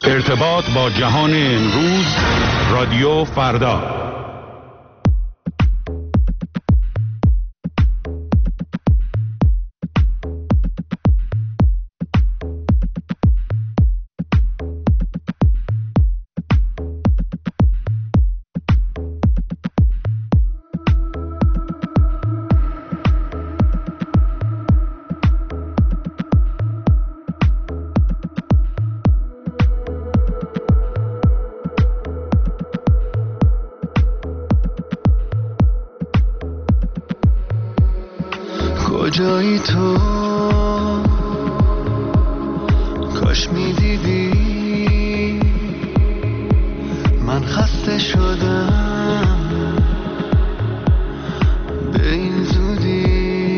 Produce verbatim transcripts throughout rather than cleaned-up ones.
ارتباط با جهان امروز، رادیو فردا. کجایی تو؟ کاش میدیدی من خسته شدم به این زودی.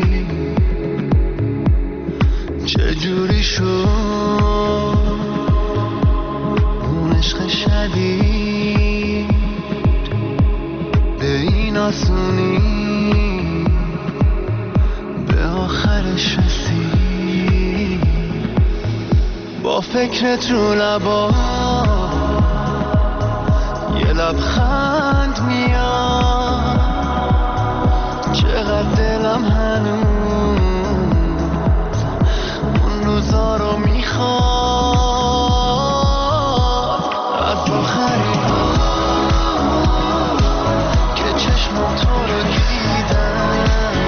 چجوری شد اون عشق شدید به این آسونی آخرش رسید؟ با فکرت رو لبا یه لبخند میاد، چقدر دلم هنوز اون روزا رو میخواد. از آخرین بار که چشمم تو رو دیدم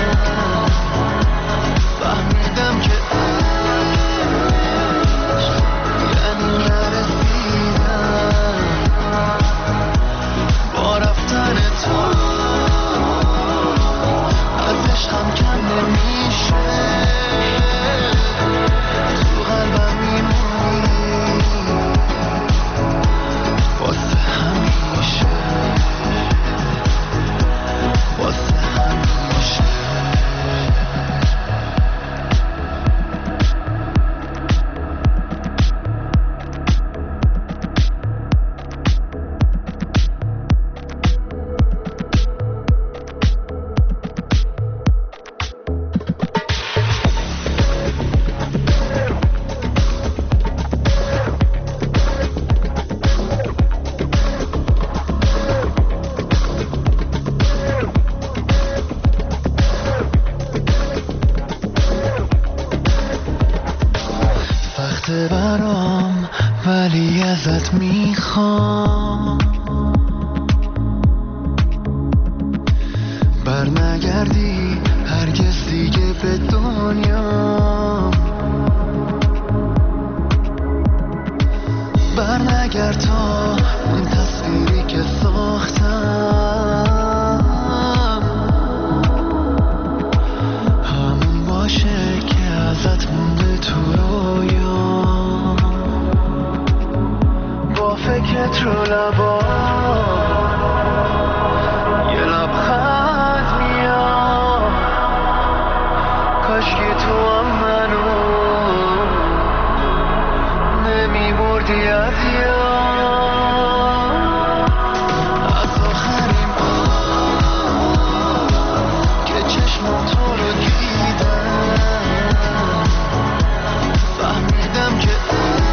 فهمیدم که عشق یعنی نرسیدم. با رفتن تو از عشقم کم نمیشه، تو قلبم میمونی واسه همیشه، واسه همیشه. برام ولی ازت میخوام بر نگردی هرگز دیگه به دنیا، بر نگرد تا اون تصویری که ساختم همون باشه که ازت مونده تو رویا. فکرت رو لبا یه لبخند میاد، کاشکی تو هم منو نمیبردی از یاد. از آخرین بار که چشمم تو رو دیدم فهمیدم که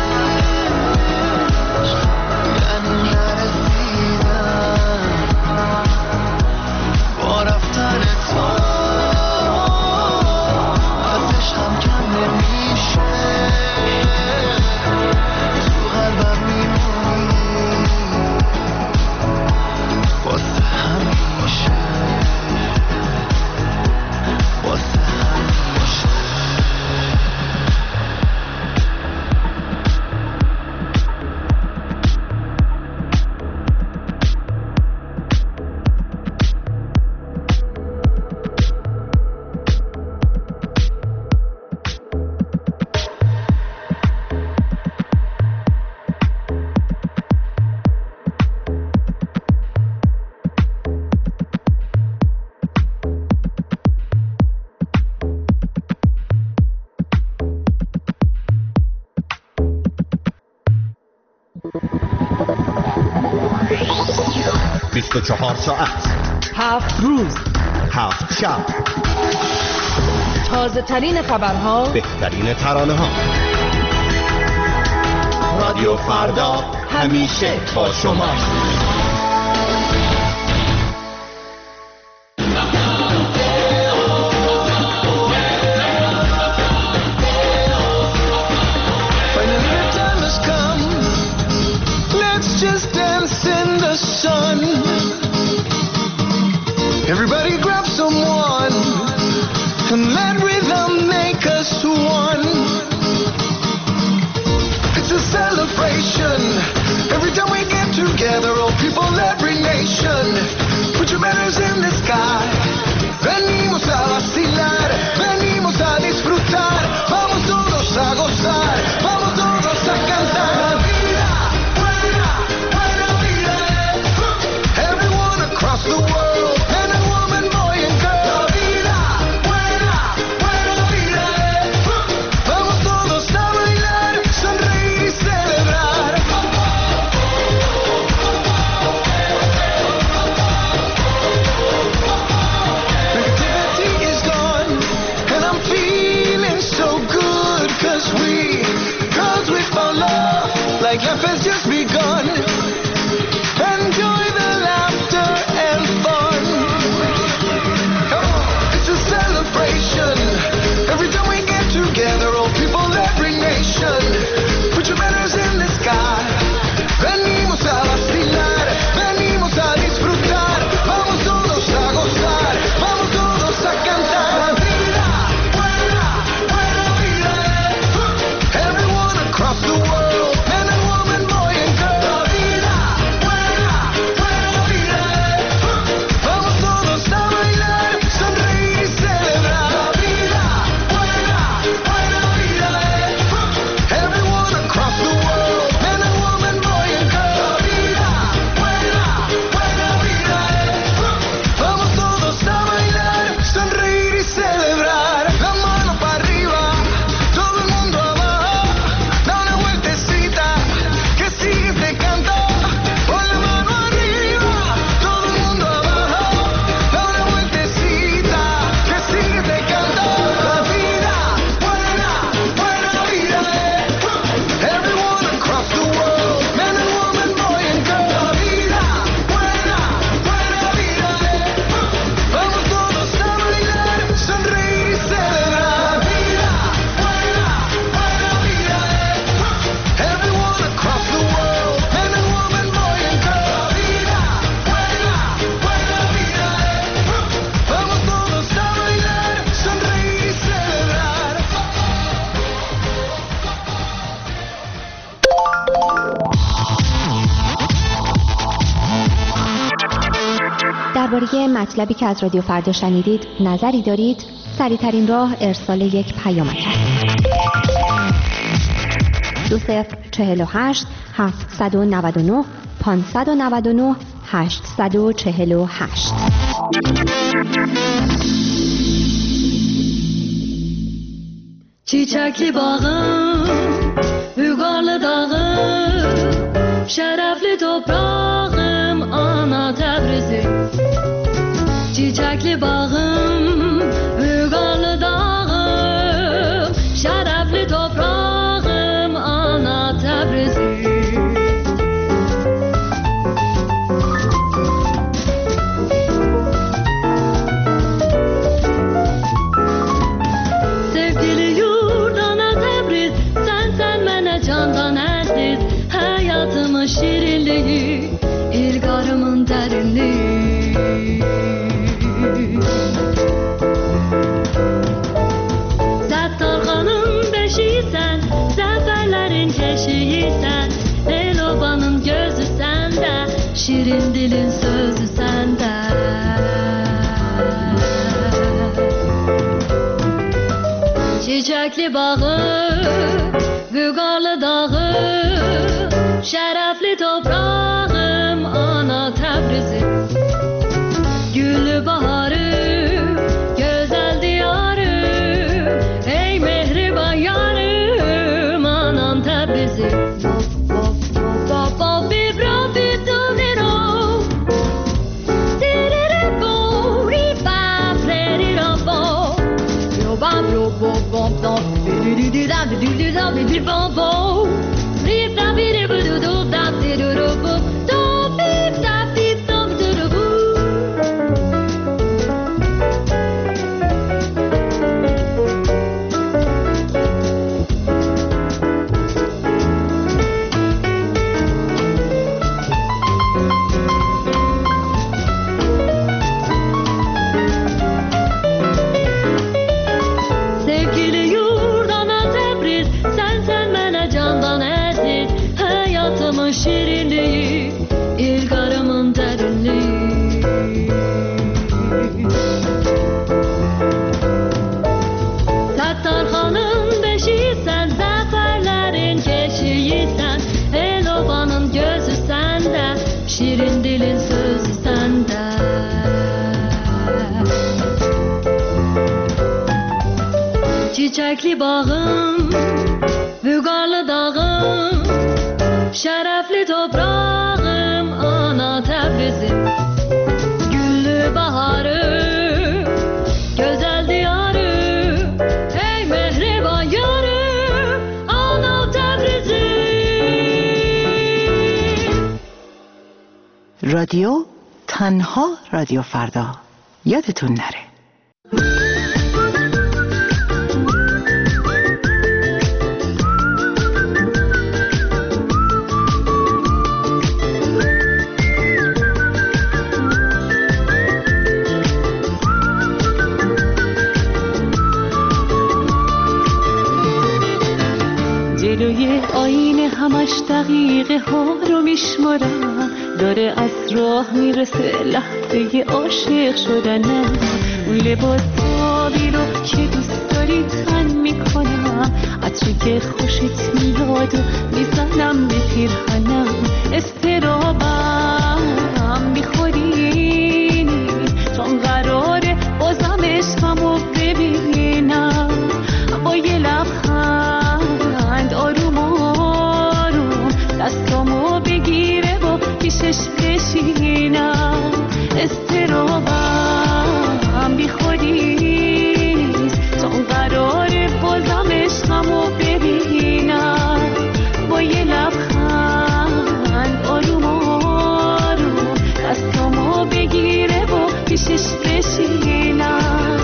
بیست و چهار ساعت، هفت روز، هفت شب، تازه ترین خبرها، بهترین ترانه ها. رادیو فردا همیشه با شما. Everybody grab someone and let rhythm make us one. It's a celebration. Every time we get together, all people, every nation. Put your banners in the sky. Venimos a vacilar, venimos a disfrutar. Vamos todos a gozar, vamos todos a cantar. La vida, buena, buena vida. Everyone across the world. Like life has just begun. Enjoy the laughter and fun. Come on, it's a celebration. Every time we get together, all people, every nation. Put your banners in the sky. Venimos a vacilar, venimos a disfrutar. Vamos todos a gozar, vamos todos a cantar. La vida, buena, buena vida. Everyone across the world. درباره مطلبی که از رادیو فردا شنیدید نظری دارید؟ سریع‌ترین راه ارسال یک پیامک است. دو صفر چهل و هشت هفتصد و نود و نه پانصد و نود و نه هشتصد و چهل و هشت. Çiçekli bağım, Vügarlı dağım, şerefli toprağım, ana Təbrizim. Çiçekli bağım, Vügarlı dağım, şerefli toprağım, ana Təbrizim. Şirinliği, ilgarımın derinliği. Zəftarxanın beşiysən, zəfərlərin keşiysən, el obanın gözü səndə, şirin dilin sözü səndə. Çiçəkli bağı, Vügarlı dağı, şərəfli toprağım, ana Təbrizim. Güllü baharım, gözəl diyarım, ey mehriban yarım, anam Təbrizim. Bom bom bom, aman şirinliği İlgarımın derinliği. Sattarxanın beşiği sen, zaferlerin keşiği sen, el obanın gözü sende, şirin dilin sözü sende. Çiçekli bağım, vügarlı dağım, şerefli toprağım, ana Tebrizim. Güllü baharı, güzel diyarı, ey mehriban yarı, ana Tebrizim. رادیو تنها رادیو فردا، یادتون نره. جلوی آینه همش دقیقه ها رو میشمارم، داره از راه میرسه لحظه عاشق شدنم. اون لباس آبی رو که دوست داری تن میکنم، عطری که خوشت میاد و میزنم به پیرهنم. استرابم بیخودی نیست، چون قراره بازم عشقمو ببینم. با یه لبخند آروم آروم دستامو بگیره و پیشش بشینم. استرابم بی خودی نیست، چون قراره بازم عشقمو ببینم. با یه لبخند آروم آروم دستامو بگیره و پیشش بشینم.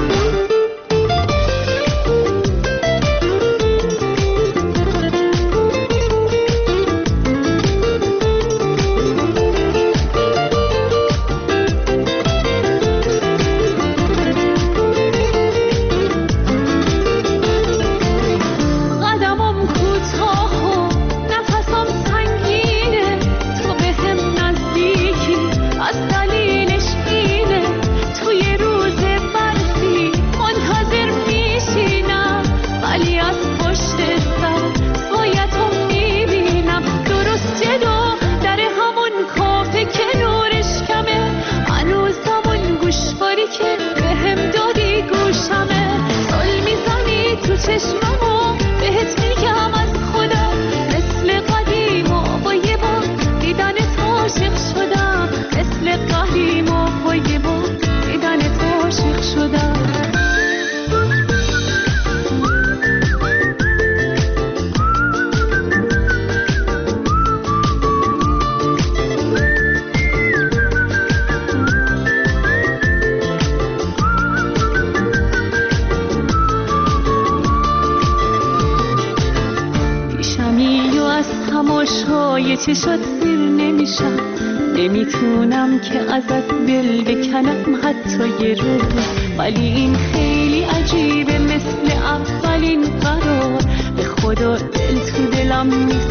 چشات سیر نمیشم، نمیتونم که ازت دل بکنم حتی یه روز. ولی این خیلی عجیبه، مثل اولین قرار. به خدا دل تو دلم